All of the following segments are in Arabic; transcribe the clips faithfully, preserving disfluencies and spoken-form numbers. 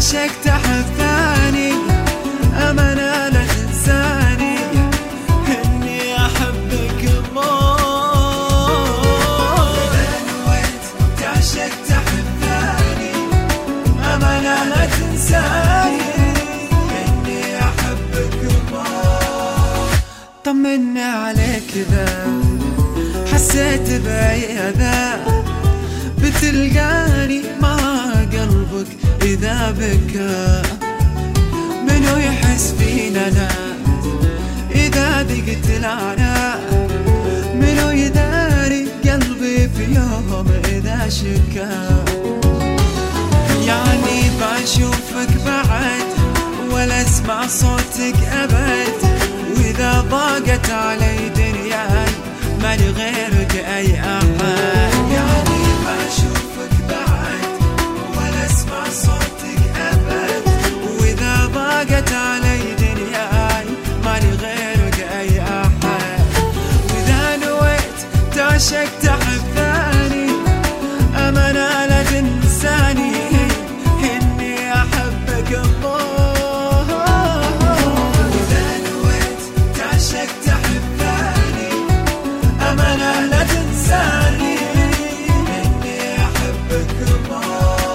عشقت أحب ثاني، أمانة لا تنساني إني أحبك الله. إذا نويت عشقت أحب ثاني، أمانة لا تنساني إني أحبك الله. طمني عليك إذا حسيت بأي أذى، بتلقاني مع قلبك إذا بكى. منو يحس فينا أنا إذا ضقت العناء، منو يداري قلبي في يوم إذا شكا. يعني بشوفك بعد ولا اسمع صوتك أبد، وإذا ضاقت علي دنياي مالي غيرك أي أحد. يعني بشوفك بعد ولا اسمع صوتك أبد، وإذا ضاقت علي دنياي مالي غيرك أي أحد. وإذا نويت تعشقت أحب ثاني، أمانة لا تنساني إني أحبك الله. وإذا نويت تعشقت أحب ثاني، أمانة لا تنساني إني أحبك الله.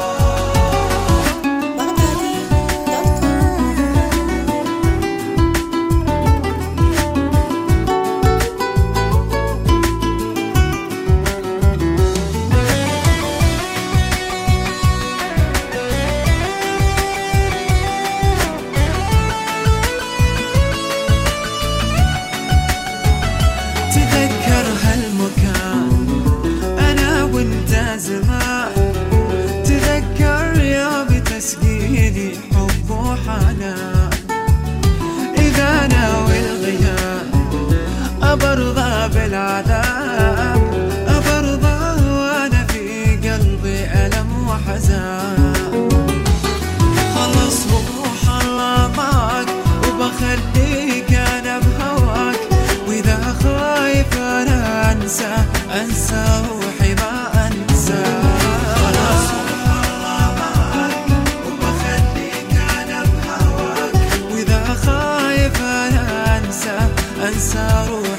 تذكر هالمكان أنا وانت زمان، تذكر يا بتسقيني حب وحنان. إذا ناوي الغياب أبرضى بالعذاب، أبرضى وأنا في قلبي ألم وحزان. خلص روح الله معك وبخليك أنا بهواك، وإذا خايف أنا أنسى أنسى روحي ما أنسى. خلاص روح الله معك وبخليك أنا بهواك، وإذا خايف أنا أنسى أنسى روحي